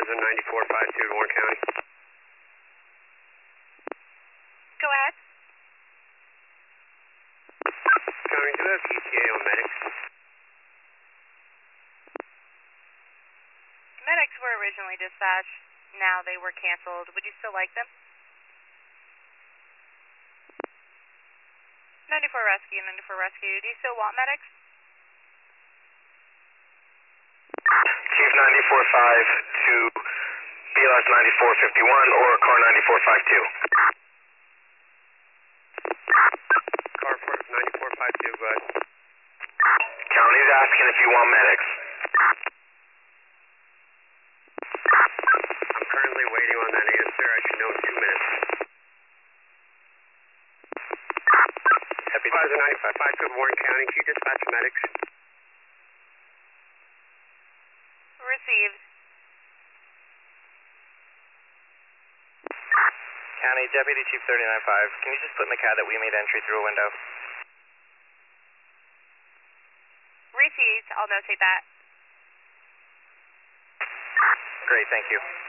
Plasma 9452 to Warren County. Go ahead. County, do we have ETA on medics? Medics were originally dispatched. Now they were canceled. Would you still like them? 94 Rescue, 94 Rescue. Do you still want medics? Chief 94.5 to BLS 9451 or car 9452. Car 9452, go ahead. County's asking if you want medics. I'm currently waiting on that answer. I should know in 2 minutes. Plasma 9552 to Warren County. Can you dispatch medics? Received. County Deputy Chief 39.5, can you just put in the CAD that we made entry through a window? Received. I'll notate that. Great, thank you.